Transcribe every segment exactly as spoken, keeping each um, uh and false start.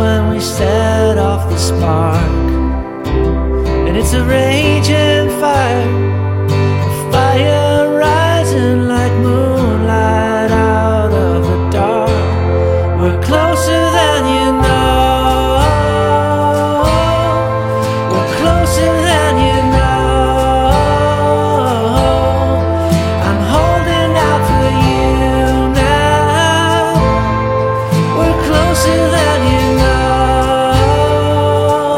when we set off the spark. And it's a raging fire, a fire rising like moonlight out of the dark. We're closer than you know, we're closer than you know. I'm holding out for you now, we're closer than you know.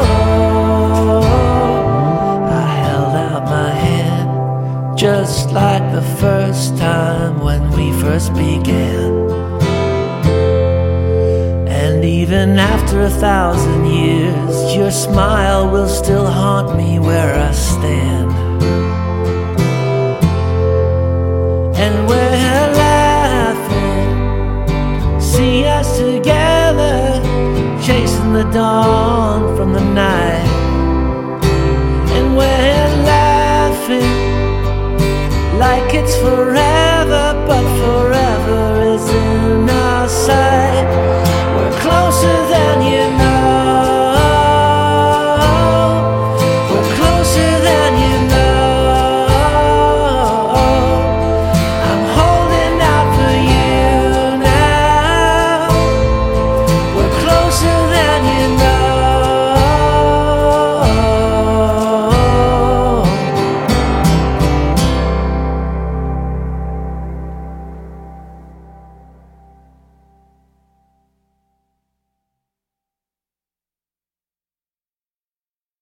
I held out my hand just like the first time when we first began. And even after a thousand years, your smile will still haunt me where I stand. And we're laughing, see us together, chasing the dawn from the night. And we're laughing like it's forever,